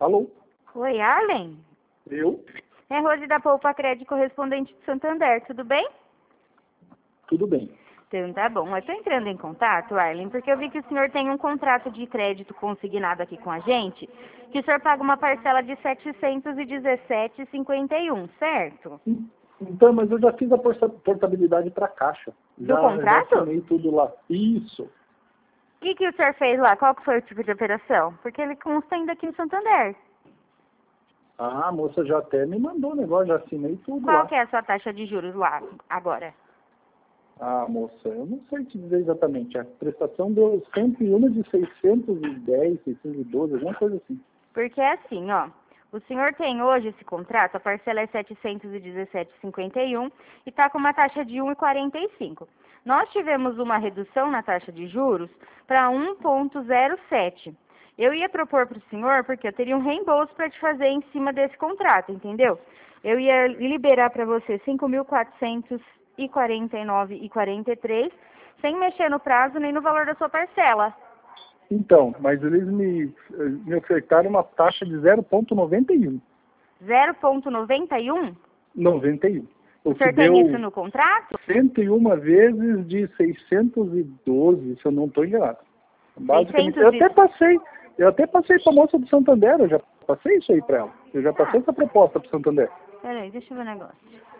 Alô? Oi, Arlen? Eu? É Rose da Poupa Crédito, correspondente de Santander, tudo bem? Tudo bem. Então tá bom. Eu estou entrando em contato, Arlen, porque eu vi que o senhor tem um contrato de crédito consignado aqui com a gente, que o senhor paga uma parcela de R$ 717,51, certo? Então, mas eu já fiz a portabilidade para a Caixa. Do Já contrato? assinei tudo lá. Isso. O que o senhor fez lá? Qual que foi o tipo de operação? Porque ele consta ainda aqui no Santander. Ah, a moça já até me mandou o negócio, já assinei tudo Qual lá. que é a sua taxa de juros lá, agora? Ah, moça, eu não sei te dizer exatamente. A prestação deu 101 de 610, 612, alguma coisa assim. Porque é assim, ó. O senhor tem hoje esse contrato, a parcela é R$ 717,51 e está com uma taxa de 1,45. Nós tivemos uma redução na taxa de juros para 1,07. Eu ia propor para o senhor, porque eu teria um reembolso para te fazer em cima desse contrato, entendeu? Eu ia liberar para você R$ 5.449,43, sem mexer no prazo nem no valor da sua parcela. Então, mas eles me ofertaram uma taxa de 0,91. 0,91? 91. O O que senhor tem isso deu no contrato? 101 vezes de 612, se eu não estou enganado. Basicamente, 600 eu até passei para a moça do Santander, eu já passei isso aí para ela. Eu já passei essa proposta para o Santander. Peraí, deixa eu ver o negócio.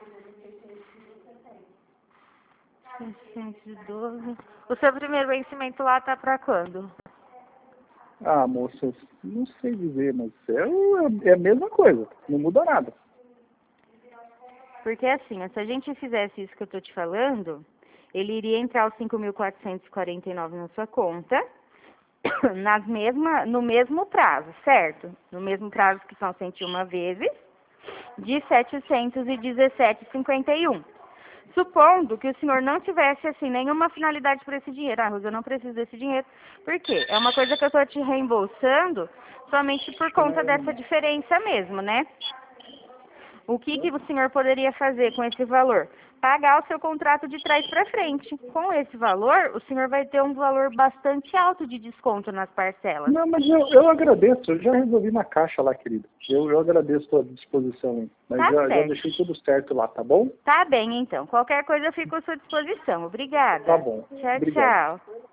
612. O seu primeiro vencimento lá tá pra quando? Ah, moça, não sei dizer, mas é a mesma coisa, não muda nada. Porque assim, se a gente fizesse isso que eu tô te falando, ele iria entrar os 5.449 na sua conta, no mesmo prazo, certo? No mesmo prazo que são 101 vezes, de 717,51. Supondo que o senhor não tivesse, assim, nenhuma finalidade para esse dinheiro. Ah, Rosa, eu não preciso desse dinheiro. Por quê? É uma coisa que eu estou te reembolsando somente por conta dessa diferença mesmo, né? O que o senhor poderia fazer com esse valor? Pagar o seu contrato de trás para frente. Com esse valor, o senhor vai ter um valor bastante alto de desconto nas parcelas. Não, mas eu agradeço, eu já resolvi na Caixa lá, querido. Eu agradeço a sua disposição, hein? Mas Tá já certo. deixei tudo certo lá, tá bom? Tá bem, então. Qualquer coisa eu fico à sua disposição. Obrigada. Tá bom. Tchau, Obrigado. tchau.